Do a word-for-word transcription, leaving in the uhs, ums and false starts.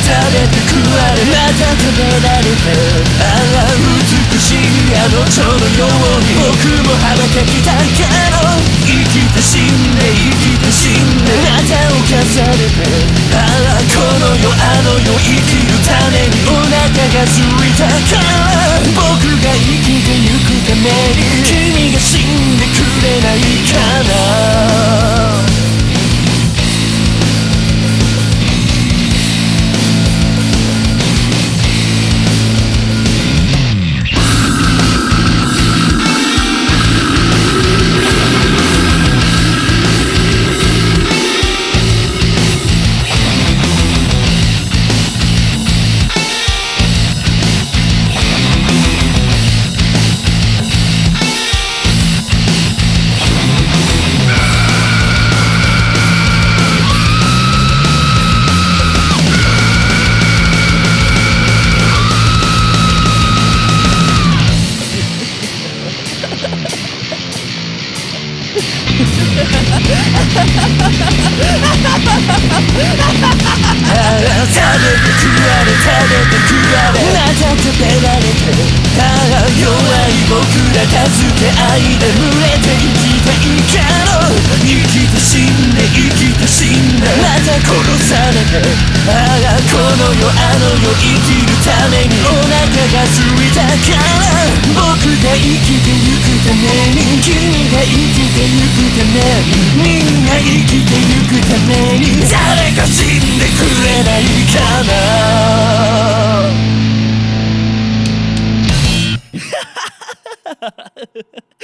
べて食われまた食べられて、ああ美しいあの蝶のように僕も羽ばたきたいけど、生きて死んで生きて死んでまた犯されて、ああこの世あの世生きるためにお腹が空いたから、僕が生きてゆくために君が死んでくれないかな。食べて食われ食べて食われまた食べられて、ああ弱い僕ら助け合いで群れて生きていけろ、生きて死んで生きて死んでまた殺されて、ああこの世あの世生きるためにお腹が空いたから、僕が生きてゆくために君が生きてゆくためにみんな生きてゆくために誰か死んでくれないかな。